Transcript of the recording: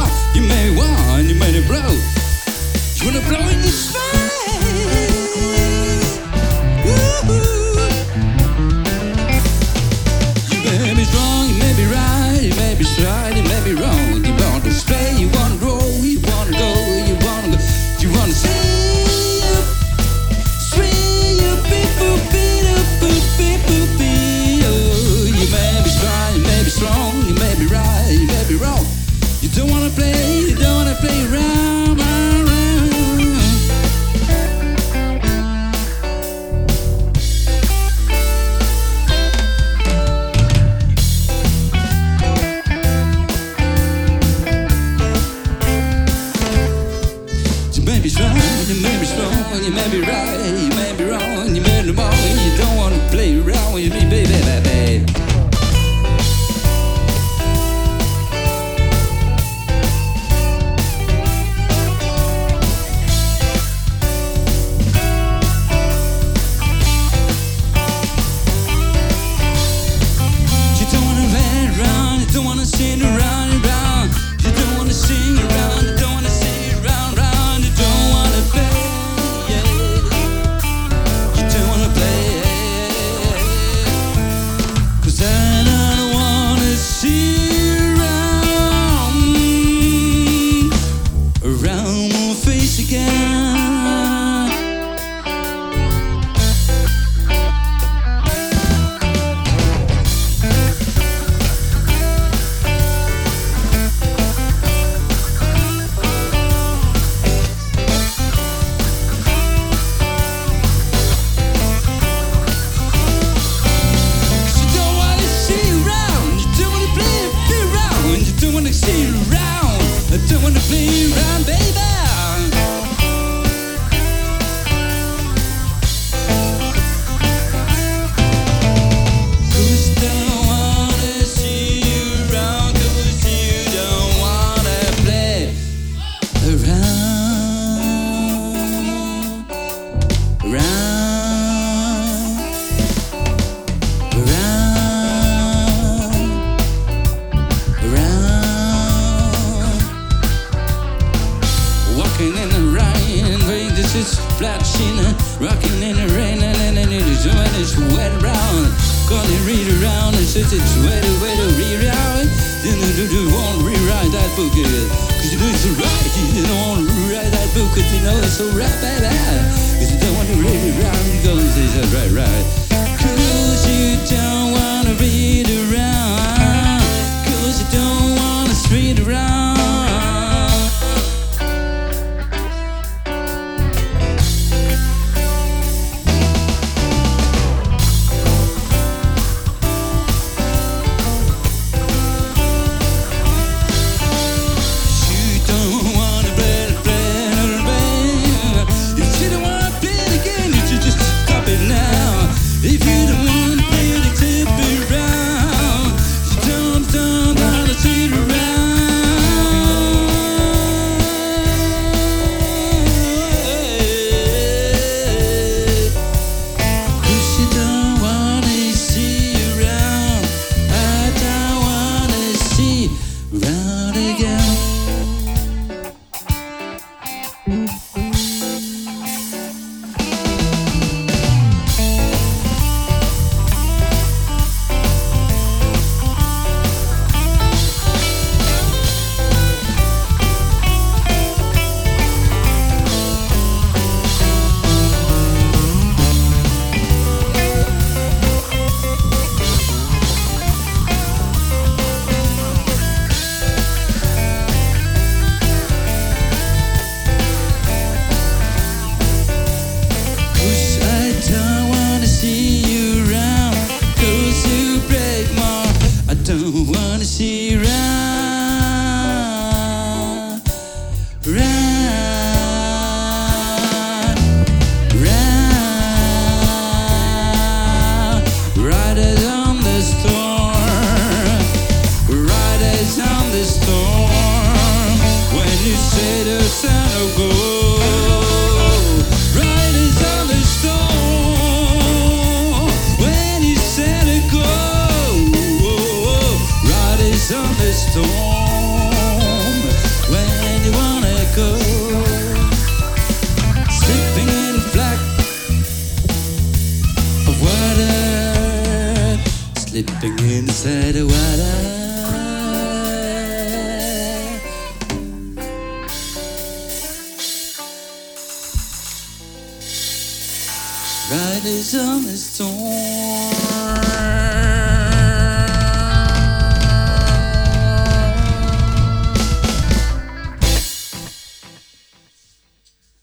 You made one, you made it blow. You wanna blow in this face. You may be strong, you may be right, you may be right, you may be wrong. You want to stay, you wanna grow, you wanna go, you wanna go. You wanna see you, swing you, beep boop, beep boop, beep boop, beep. Oh, you may be strong, you may be strong, you may be right, you may be wrong. You don't wanna play, you don't wanna play around, around. You may be strong, you may be strong, you may be right, you may be wrong, you may be wrong. You don't wanna play around with me, baby, baby. Sing around and round. You don't wanna sing around. You don't wanna sing around, round. You don't wanna play. Yeah. You don't wanna play. 'Cause I don't wanna see around my face again. I don't wanna play around, baby. Walking in the rain, this is flat sheen. Rocking in the rain, and it is when it's wet around. Gonna read around, it's wet to read around. You won't rewrite that book, cause you know it's right. You don't want to rewrite that book, cause you know it's so right, baby. Cause you don't want to read around, you go and say it's right. Cause you don't want to read around, cause you don't want to read around. If you don't want to play the tip around, you don't wanna sit around. Cause you don't wanna see around. I don't wanna see around again. Don't wanna see round, riders on the storm, riders on the storm. When you say the sun will go, riders on the storm. When you say to go, on the storm, is on the storm.